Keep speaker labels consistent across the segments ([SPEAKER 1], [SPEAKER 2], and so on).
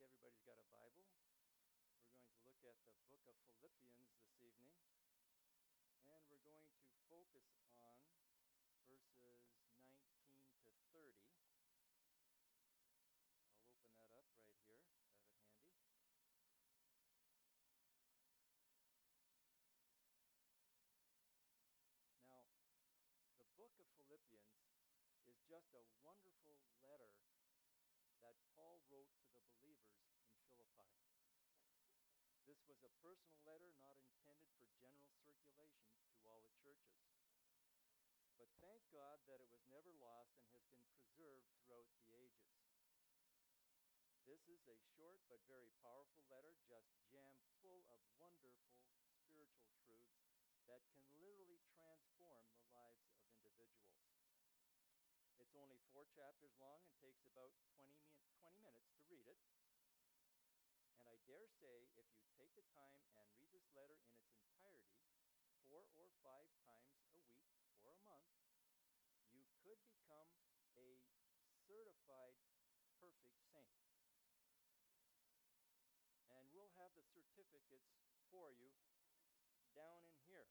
[SPEAKER 1] everybody's got a Bible. We're going to look at the book of Philippians this evening, and we're going to focus on verses 19 to 30. I'll open that up right here, have it handy. Now, the book of Philippians is just a wonderful letter that Paul wrote to the believers in Philippi. This was a personal letter not intended for general circulation to all the churches. But thank God that it was never lost and has been preserved throughout the ages. This is a short but very powerful letter, just jammed full of wonderful spiritual truths that can literally transform the lives of individuals. It's only 4 chapters long and takes about 20 minutes to read it. And I dare say if you take the time and read this letter in its entirety 4 or 5 times a week or a month, you could become a certified perfect saint. And we'll have the certificates for you down in here.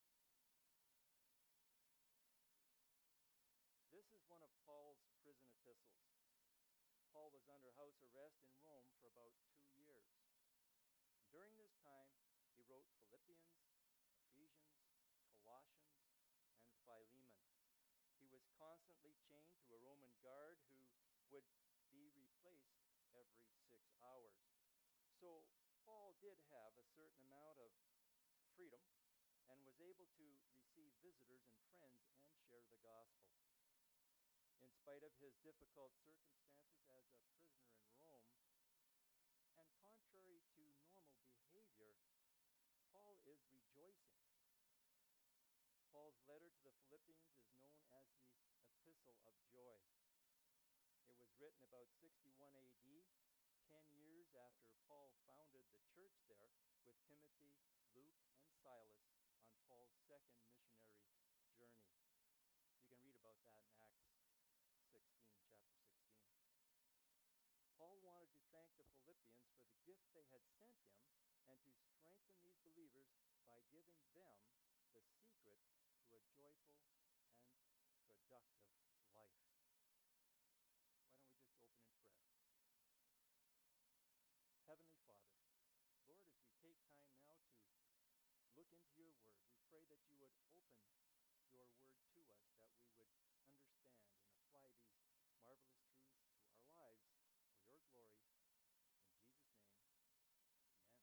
[SPEAKER 1] This is one of Paul's prison epistles. Paul was under house arrest in Rome for about 2 years. During this time, he wrote Philippians, Ephesians, Colossians, and Philemon. He was constantly chained to a Roman guard who would be replaced every 6 hours. So Paul did have a certain amount of freedom and was able to receive visitors and friends and share the gospel. In spite of his difficult circumstances as a prisoner in Rome, and contrary to normal behavior, Paul is rejoicing. Paul's letter to the Philippians is known as the Epistle of Joy. It was written about 61 AD, 10 years after Paul founded the church there with Timothy, Luke, and Silas on Paul's second missionary journey. You can read about that in Acts 16, chapter 16. Paul wanted to thank the Philippians for the gift they had sent him and to strengthen these believers by giving them the secret to a joyful and productive life. Why don't we just open in prayer? Heavenly Father, Lord, as we take time now to look into your word, we pray that you would open your word to us, that we would understand and apply these marvelous truths to our lives for your glory. In Jesus' name, amen.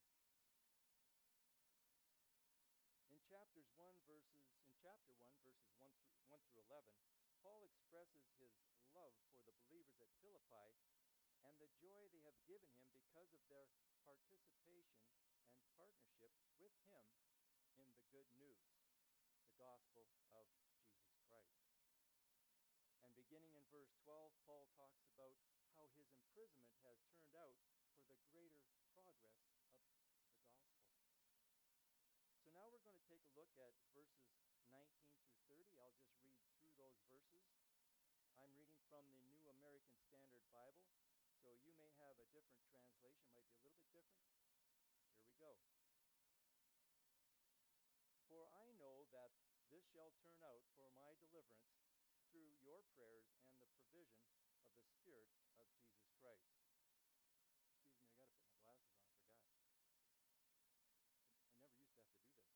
[SPEAKER 1] In chapter 1, verses 1 through 11, Paul expresses his love for the believers at Philippi and the joy they have given him because of their participation and partnership with him in the good news, the gospel of Jesus Christ. And beginning in verse 12, Paul talks about how his imprisonment has turned out for the greater progress of the gospel. So now we're going to take a look at verses 19 through 30. I'll just read through those verses. I'm reading from the New American Standard Bible, so you may have a different translation, might be a little bit different. Here we go. For I know that this shall turn out for my deliverance through your prayers and the provision of the Spirit of Jesus Christ. Excuse me, I got to put my glasses on, I forgot. I never used to have to do this.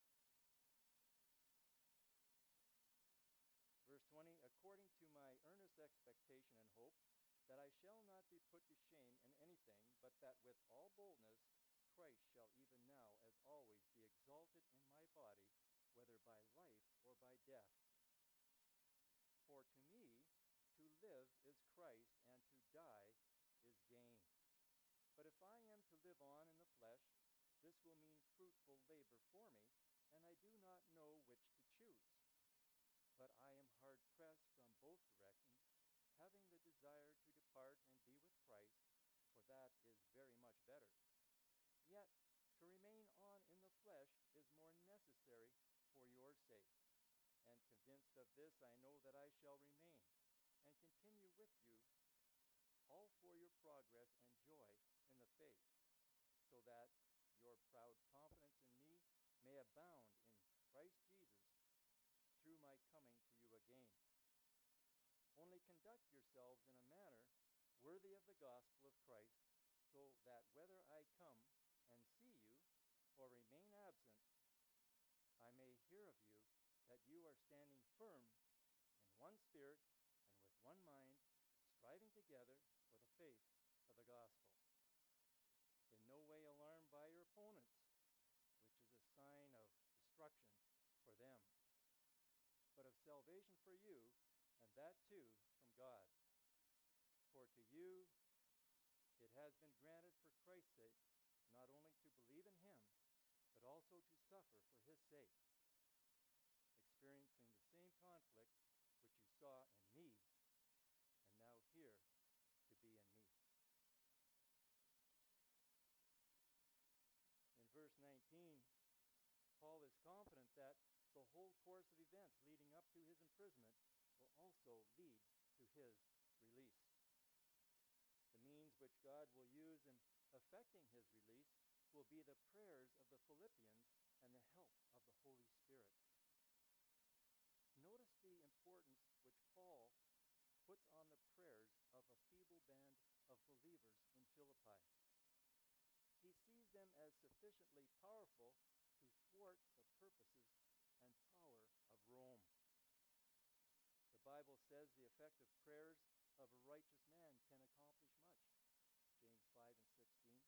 [SPEAKER 1] Verse 20, according to my earnest expectation and hope, that I shall not be put to shame in anything, but that with all boldness Christ shall even now, as always, be exalted in my body, whether by life or by death. For to me, to live is Christ, and to die is gain. But if I am to live on in the flesh, this will mean fruitful labor for me, and I do not know which to choose. But I am hard-pressed from both directions, having the desire to depart and be with Christ, for that is very much better. Yet to remain on in the flesh is more necessary for your sake. And convinced of this, I know that I shall remain and continue with you, all for your progress and joy faith, so that your proud confidence in me may abound in Christ Jesus through my coming to you again. Only conduct yourselves in a manner worthy of the gospel of Christ, so that whether I come and see you or remain absent, I may hear of you that you are standing firm in one spirit and with one mind, striving together for the faith of the gospel, in no way alarmed by your opponents, which is a sign of destruction for them, but of salvation for you, and that too from God. For to you it has been granted for Christ's sake not only to believe in him, but also to suffer for his sake, experiencing the same conflict which you saw in me and now hear to be in me. In verse 19, Paul is confident that the whole course of events leading up to his imprisonment will also lead to his release. The means which God will use in effecting his release will be the prayers of the Philippians and the help of the Holy Spirit. Notice the importance which Paul puts on the prayers of a feeble band of believers in Philippi. He sees them as sufficiently powerful to thwart the purposes and power of Rome. The Bible says the effective prayers of a righteous man can accomplish much. James 5 and 16.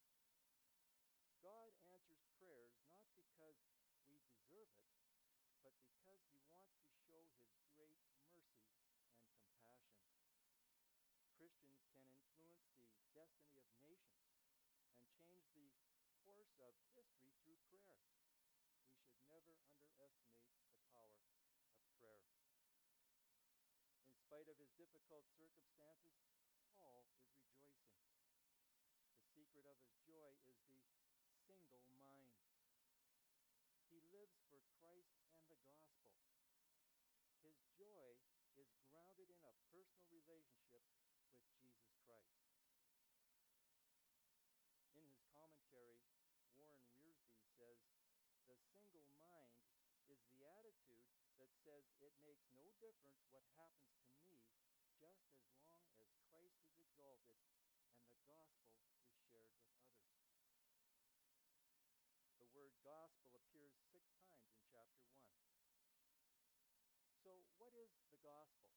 [SPEAKER 1] God answers prayers not because we deserve it, but because he wants to show his great mercy and compassion. Christians can influence the destiny of nations and change the course of history through prayer. We should never underestimate the power of prayer. In spite of his difficult circumstances, Paul is rejoicing. The secret of his joy is the single mind. He lives for Christ and the gospel. His joy is grounded in a personal relationship with Jesus Christ. In his commentary, Warren Wiersbe says, the single mind is the attitude that says it makes no difference what happens to me, just as long as Christ is exalted and the gospel is shared with others. The word gospel appears 6 times in chapter 1. So what is the gospel?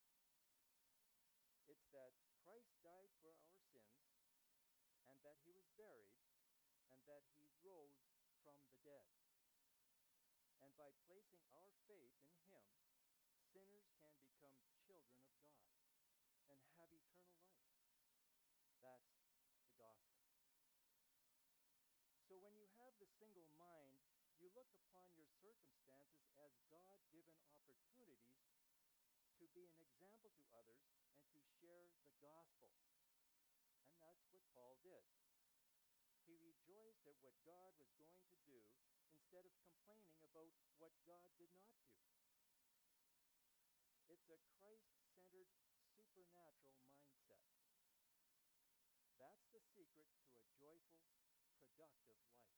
[SPEAKER 1] It's that Christ died for our sins, and that he was buried, and that he rose from the dead. And by placing our faith in him, sinners can become children of God and have eternal life. That's the gospel. So when you have the single mind, you look upon your circumstances as God-given opportunities to be an example to others and to share the gospel. And that's what Paul did. He rejoiced at what God was going to do instead of complaining about what God did not do. It's a Christ-centered, supernatural mindset. That's the secret to a joyful, productive life.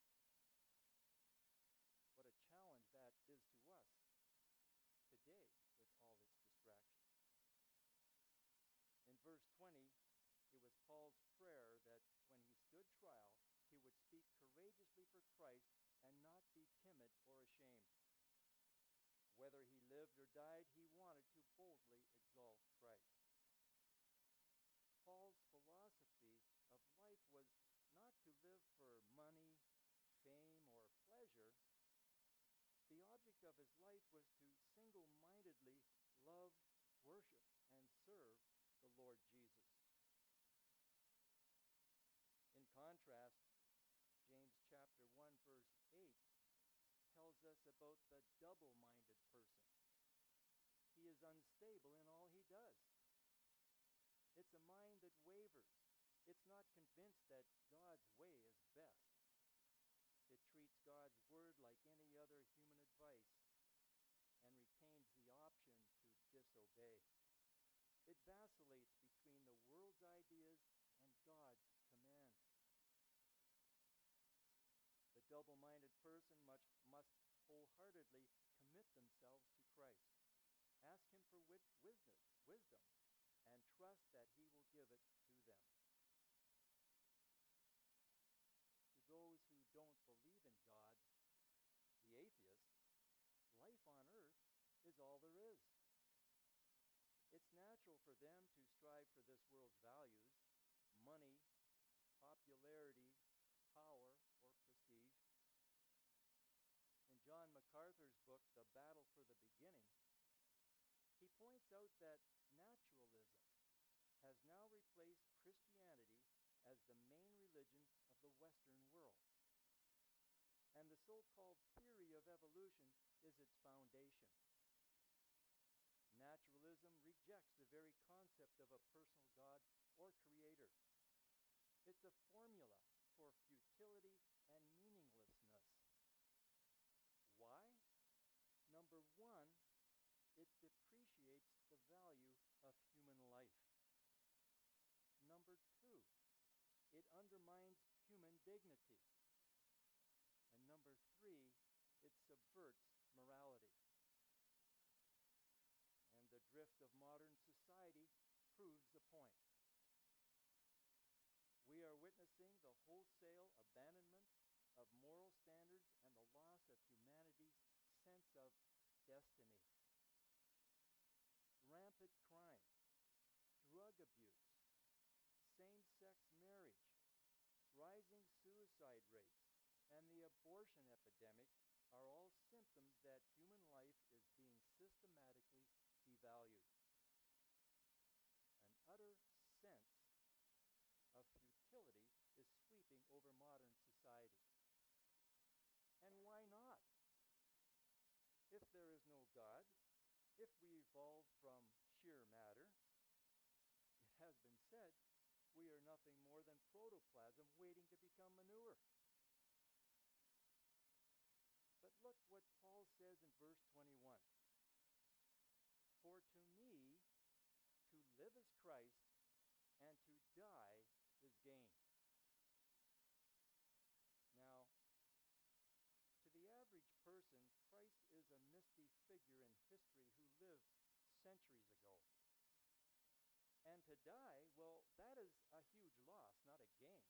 [SPEAKER 1] What a challenge that is to us today with all its distractions. In verse 20, it was Paul's prayer that when he stood trial, he would speak courageously for Christ and not be timid or ashamed. Whether he lived or died, he wanted to boldly exalt Christ. Paul's philosophy of life was not to live for money, fame, or pleasure. The object of his life was to single-mindedly love, worship, and serve the Lord Jesus. In contrast, James chapter 1 verse 8 tells us about the double-minded person. He is unstable in all he does. It's a mind that wavers. It's not convinced that God's way is best. It treats God's word like any other human advice and retains the option to disobey. It vacillates between the world's ideas and God's commands. double-minded person must wholeheartedly commit themselves to Christ. Ask him for wisdom, and trust that he will give it to them. To those who don't believe in God, the atheist, life on earth is all there is. It's natural for them to strive for this world's values, money, popularity, power, or prestige. In John MacArthur's book, The Battle for the Beginning, he points out that naturalism has now replaced Christianity as the main religion of the Western world. And the so-called theory of evolution is its foundation. Naturalism rejects the very concept of a personal God or creator. It's a formula for futility and meaninglessness. Why? Number one, it depreciates the value of human life. Number two, it undermines human dignity. And number three, it subverts morality. And the drift of modern society proves the point. We are witnessing the wholesale abandonment of moral standards and the loss of humanity's sense of destiny. Rampant crime, drug abuse, same-sex marriage, rising suicide rates, and the abortion epidemic are all symptoms that human life is being systematically devalued. An utter sense of futility is sweeping over modern society. And why not? If there is no God, if we evolved from sheer matter, it has been said we are nothing more than protoplasm waiting to become manure. But look what Paul says in verse 21. For to me, to live is Christ, and to die is gain. Now, to the average person, Christ is a misty figure in history who lived centuries ago. And to die, well, that is a huge loss, not a gain.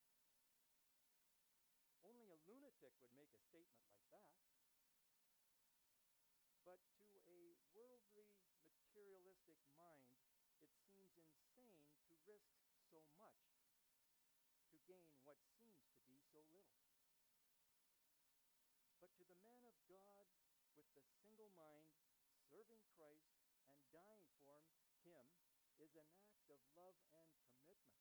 [SPEAKER 1] Only a lunatic would make a statement like that. But to a worldly, materialistic mind, it seems insane to risk so much to gain what seems to be so little. But to the man of God with the single mind, serving Christ and dying for him is an act of love and commitment.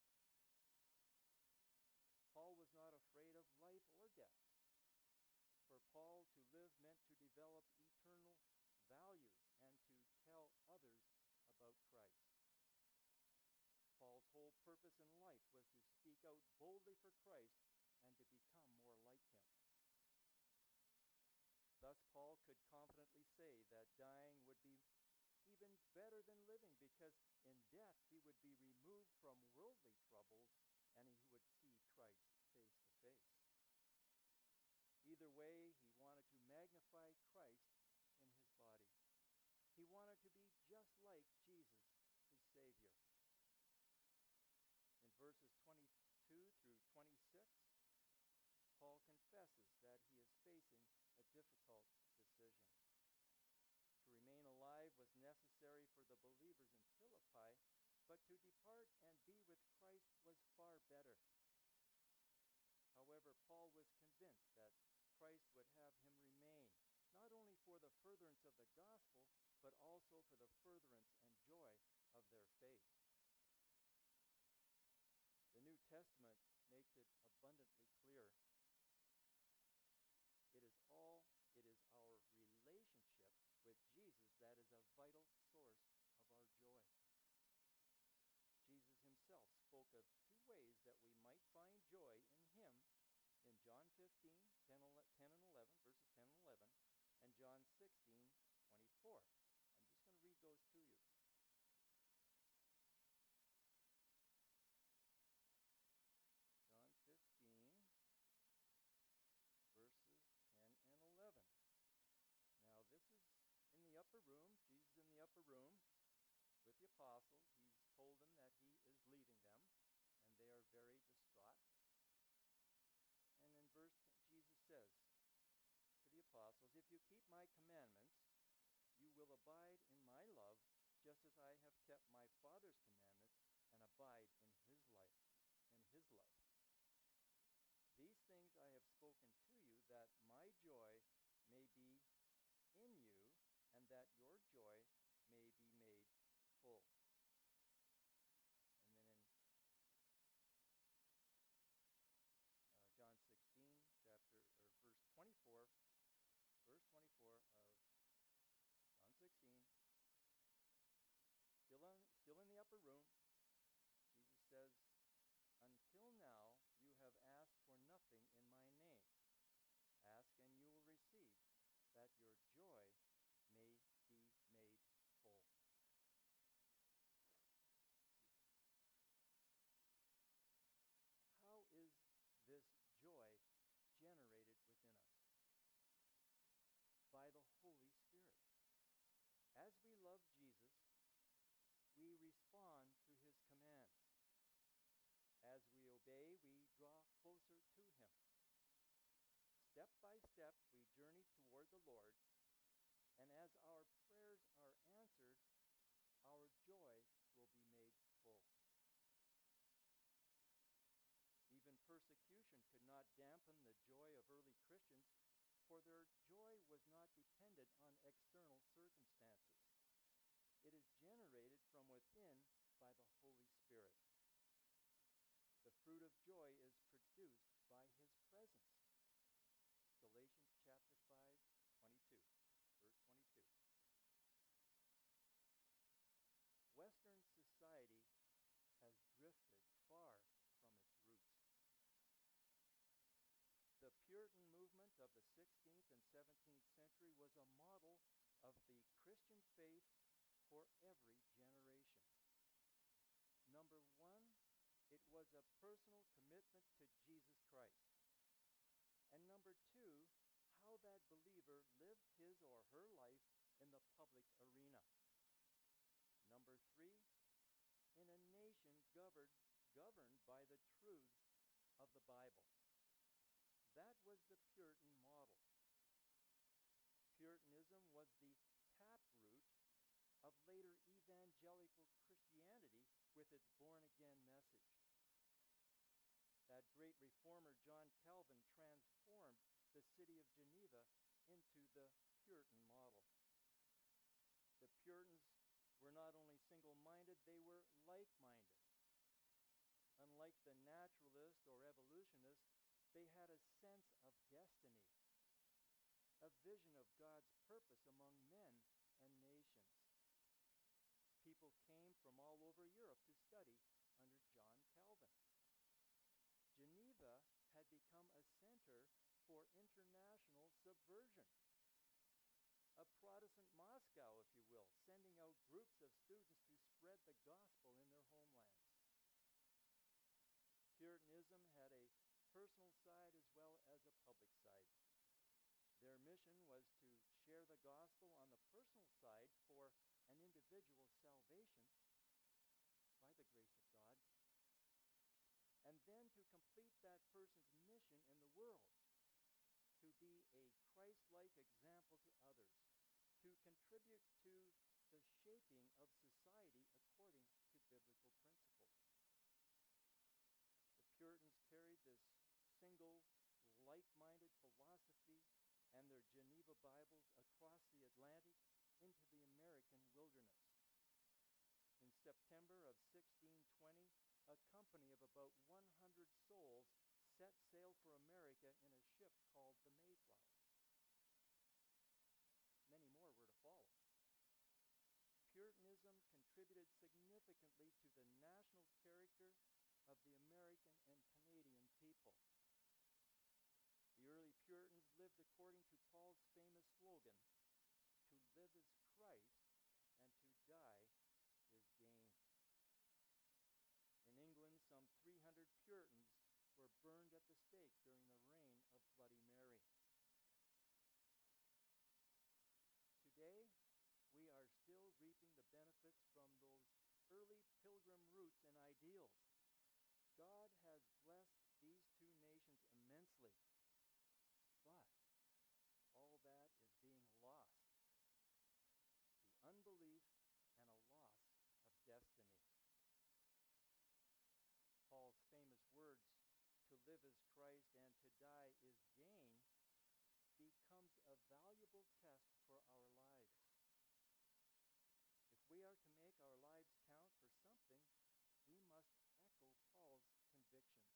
[SPEAKER 1] Paul was not afraid of life or death. For Paul, to live meant to develop eternal values and to tell others about Christ. Paul's whole purpose in life was to speak out boldly for Christ and to become more like him. Thus, Paul could confidently say that dying would be even better than living, because in death he would be removed from worldly troubles and he would see Christ face to face. Either way, he wanted to magnify Christ in his body. He wanted to be just like Jesus, his Savior. In verses 22 through 26, Paul confesses that he is facing a difficult decision. To remain alive was necessary for the believers in Philippi, but to depart and be with Christ was far better. However, Paul was convinced that Christ would have him remain, not only for the furtherance of the gospel, but also for the furtherance and joy of their faith. The New Testament makes it abundantly clear. It is our relationship with Jesus that is a vital source of our joy. Jesus himself spoke of two ways that we might find joy in him in John 15, 10 and 11, verses 10 and 11, and John 16, 24. I'm just going to read those to you. John 15, upper room. Jesus in the upper room with the apostles. He's told them that he is leaving them, and they are very distraught. And in verse 10, Jesus says to the apostles, "If you keep my commandments, you will abide in my love, just as I have kept my Father's commandments and abide in his life, in his love. These things I have spoken to you, that my joy may be in you, and that your joy may be made full." And then in John 16, verse 24 of John 16, still in the upper room, Jesus says, "Until now you have asked for nothing in my name. Ask and you will receive, that your joy may be made full." How is this joy generated within us? By the Holy Spirit. As we love Jesus, we respond to his commands. As we obey, we draw closer to him. Step by step, we journey toward the Lord, and as our prayers are answered, our joy will be made full. Even persecution could not dampen the joy of early Christians, for their joy was not dependent on external circumstances. It is generated from within by the Holy Spirit. The fruit of joy is produced by his presence. Galatians chapter 5, 22, verse 22. Western society has drifted far from its roots. The Puritan movement of the 16th and 17th century was a model of the Christian faith for every generation. Number one, it was a personal commitment to Jesus Christ. And number two, how that believer lived his or her life in the public arena. Number three, in a nation governed by the truths of the Bible. That was the Puritan model. Puritanism was the taproot of later evangelical Christianity with its born-again message. That great reformer John Calvin transformed the city of Geneva into the Puritan model. The Puritans were not only single-minded, they were like-minded. Unlike the naturalist or evolutionist, they had a sense of destiny, a vision of God's purpose among men and nations. People came from all over Europe to study under John Calvin. Geneva had become a center for international subversion. A Protestant Moscow, if you will, sending out groups of students to spread the gospel in their homelands. Puritanism had a personal side as well as a public side. Their mission was to share the gospel on the personal side for an individual's salvation by the grace of God, and then to complete that person's mission in the world, to be a Christ-like example to others, to contribute to the shaping of society according to biblical principles. The Puritans carried this single, like-minded philosophy and their Geneva Bibles across the Atlantic into the American wilderness. In September of 1620, a company of about 100 souls set sail for America in a ship called the Mayflower. Many more were to follow. Puritanism contributed significantly to the national character of the American and Canadian people. The early Puritans lived according to Paul's famous slogan, "To live is Christ, and to die is gain." In England, some 300 Puritans were burned at the stake during the reign of Bloody Mary. Today, benefits from those early pilgrim routes and ideals. God has blessed these two nations immensely, but all that is being lost to unbelief and a loss of destiny. Paul's famous words, to live is Christ and to die is gain, becomes a valuable test for our lives. If we are to make our lives count for something, we must echo Paul's convictions.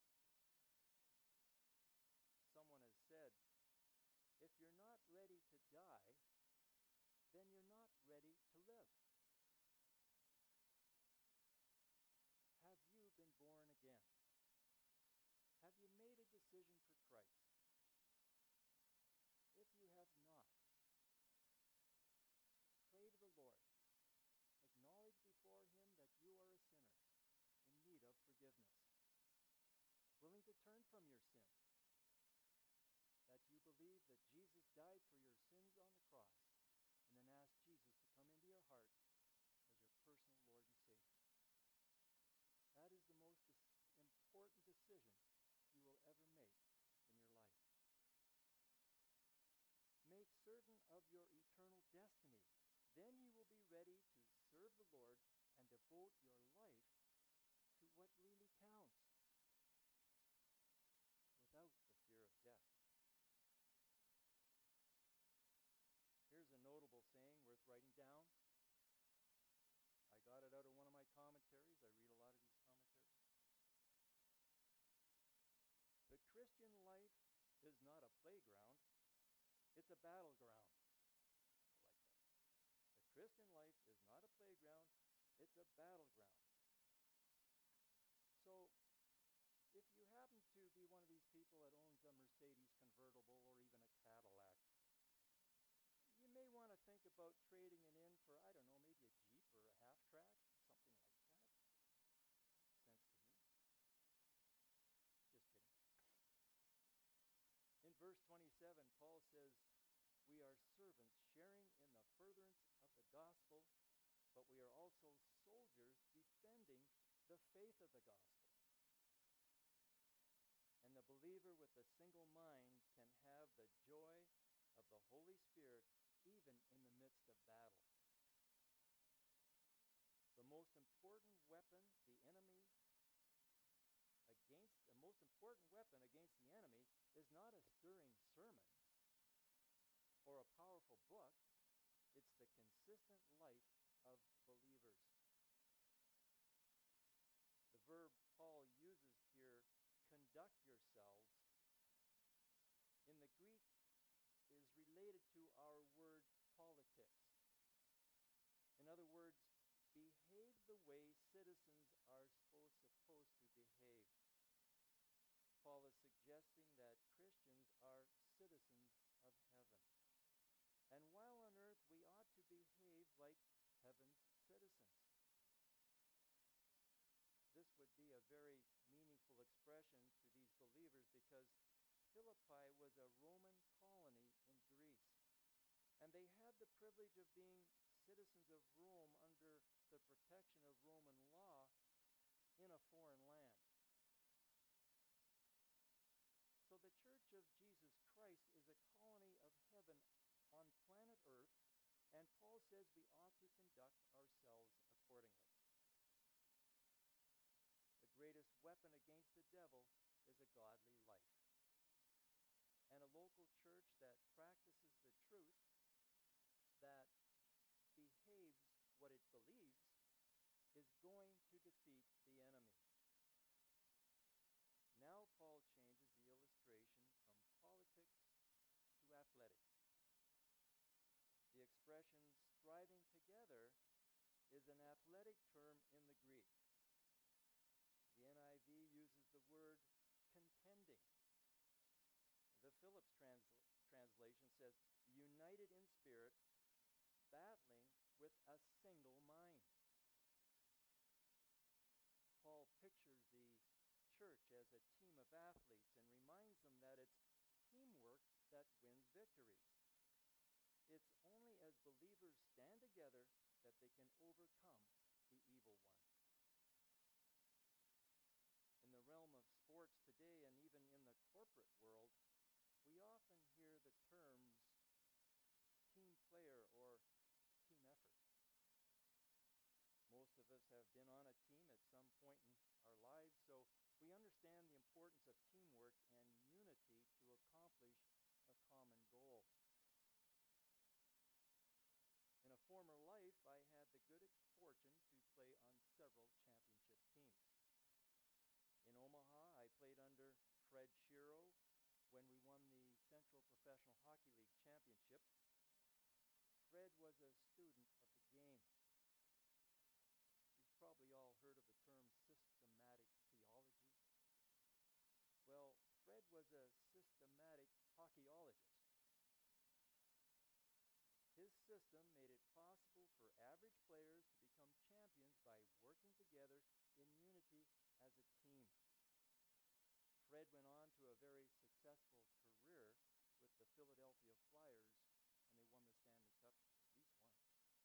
[SPEAKER 1] Someone has said, if you're not ready to die, then you're not ready to live. Have you been born again? Have you made a decision for Christ? If you have not, pray to the Lord. Acknowledge before him that you are a sinner in need of forgiveness, willing to turn from your sins, that you believe that Jesus died for your sins on the cross, and then ask Jesus to come into your heart as your personal Lord and Savior. That is the most important decision you will ever make in your life. Make certain of your eternal destiny. Then you will be ready to serve the Lord and devote your life to what really counts, without the fear of death. Here's a notable saying worth writing down. I got it out of one of my commentaries. I read a lot of these commentaries. The Christian life is not a playground, it's a battleground. I like that. The Christian life is not a playground, it's a battleground. So, if you happen to be one of these people that owns a Mercedes convertible or even a Cadillac, you may want to think about trading it in for, I don't know, maybe a Jeep or a half-track, something like that. Makes sense to me. Just kidding. In verse 27, Paul says, we are servants sharing in the furtherance of the gospel, but we are also soldiers defending the faith of the gospel. And the believer with a single mind can have the joy of the Holy Spirit even in the midst of battle. The most important weapon against the enemy is not a stirring sermon or a powerful book. It's the consistent life of believers. The verb Paul uses here, conduct yourselves, in the Greek is related to our word politics. In other words, behave the way citizens are supposed to behave. Paul is suggesting that Christians are citizens of heaven. And while on earth, we ought to behave like heaven's citizens. This would be a very meaningful expression to these believers because Philippi was a Roman colony in Greece. And they had the privilege of being citizens of Rome under the protection of Roman law in a foreign land. So the Church of Jesus Christ is a colony of heaven on planet Earth, and Paul says we ought to conduct ourselves accordingly. The greatest weapon against the devil is a godly life. And a local church that practices the truth, that behaves what it believes, is going to defeat the enemy. Now Paul changes the illustration from politics to athletics. The expression striving together is an athletic term in the Greek. The NIV uses the word contending. The Phillips translation says, united in spirit, battling with a single mind. Paul pictures the church as a team of athletes and reminds them that it's teamwork that wins victories. It's only as believers stand together that they can overcome the evil one. In the realm of sports today, and even in the corporate world, we often hear the terms team player or team effort. Most of us have been on a team at some point in our lives, so we understand the importance of teamwork and unity to accomplish a common goal. In a former life, I had the good fortune to play on several championship teams. In Omaha, I played under Fred Shiro when we won the Central Professional Hockey League Championship. Fred was a student of the game. You've probably all heard of the term systematic theology. Well, Fred was a systematic hockeyologist. His system made it possible for average players to become champions by working together in unity as a team. Fred went on to a very successful career with the Philadelphia Flyers, and they won the Stanley Cup at least once.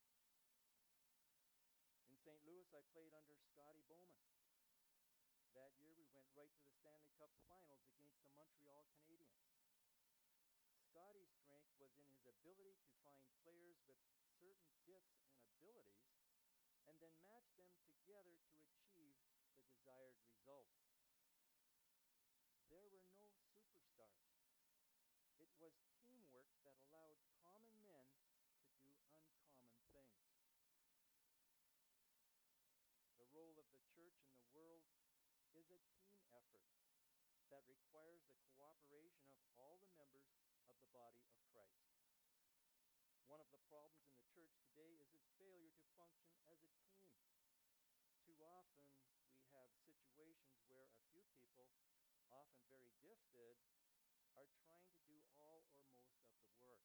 [SPEAKER 1] In St. Louis, I played under Scotty Bowman. That year, we went right to the Stanley Cup Finals against the Montreal Canadiens. Scotty's strength was in his ability to find players with certain gifts and abilities and then match them together to achieve the desired results. There were no superstars. It was teamwork that allowed common men to do uncommon things. The role of the church in the world is a team effort that requires the cooperation of all the members of the body of Christ. One of the problems in the church today is its failure to function as a team. Too often we have situations where a few people, often very gifted, are trying to do all or most of the work.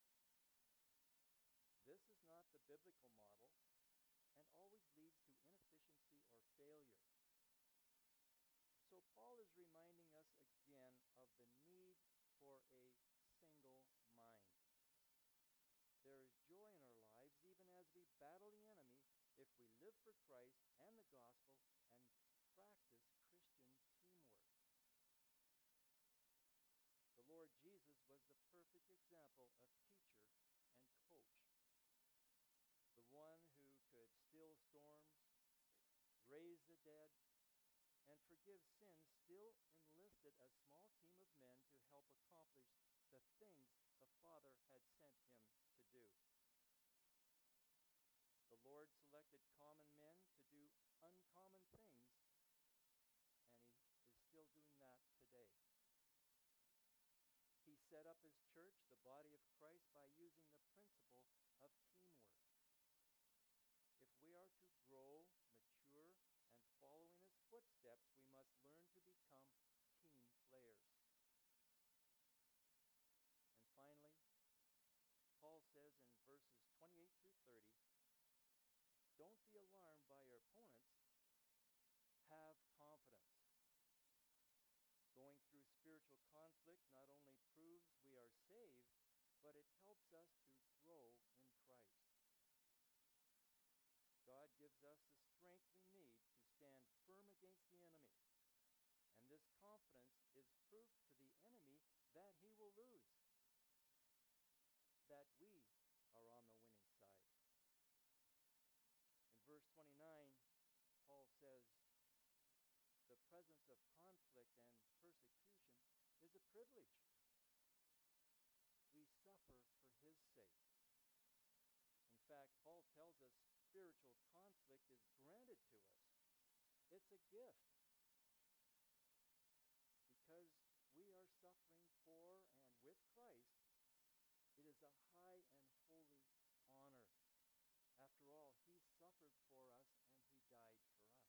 [SPEAKER 1] This is not the biblical model and always leads to inefficiency or failure. So Paul is reminding us again of the need for a single mind. There is joy in our lives even as we battle the enemy if we live for Christ and the gospel and practice Christian teamwork. The Lord Jesus was the perfect example of teacher and coach. The one who could still storms, raise the dead, and forgive sins still enlisted a small team of men to help accomplish the things the Father had sent him to do. The Lord selected common men to do uncommon things, and he is still doing that today. He set up his church, the body of Christ, by using the principle of teamwork. If we are to grow, mature, and follow in his footsteps, we must learn to become team players. And finally, Paul says in verses 28 through 30, don't be alarmed by your opponents, have confidence. Going through spiritual conflict not only proves we are saved, but it helps us to grow in Christ. God gives us the strength we need to stand firm against the enemy. And this confidence is proof to the enemy that he will lose, that we are on the winning side. In verse 29, Paul says, the presence of conflict and persecution is a privilege. We suffer for his sake. In fact, Paul tells us spiritual conflict is granted to us. It's a gift. Because we are suffering for and with Christ, it is a high and holy honor. After all, he suffered for us and he died for us.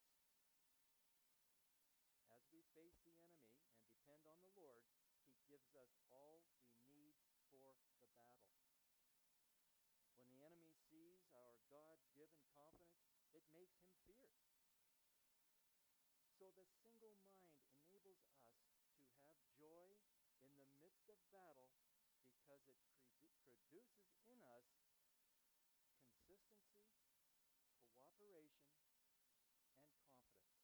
[SPEAKER 1] As we face the enemy and depend on the Lord, he gives us all we need for the battle. When the enemy sees our God-given confidence, it makes him fear. So the single mind enables us to have joy in the midst of battle because it produces in us consistency cooperation, and confidence.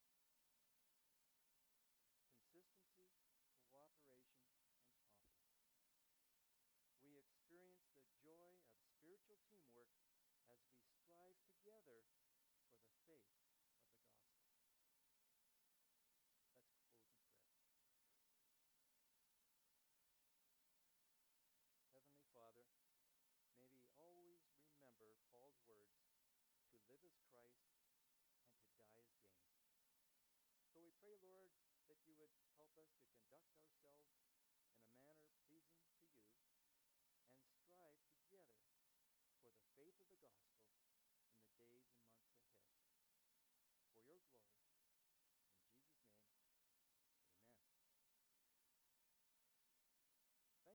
[SPEAKER 1] Consistency, cooperation, and confidence. We experience the joy of spiritual teamwork as we strive together for the faith of the gospel. Let's close in prayer. Heavenly Father, may we always remember Paul's words, to live as Christ and to die as gain. So we pray, Lord, that you would help us to conduct ourselves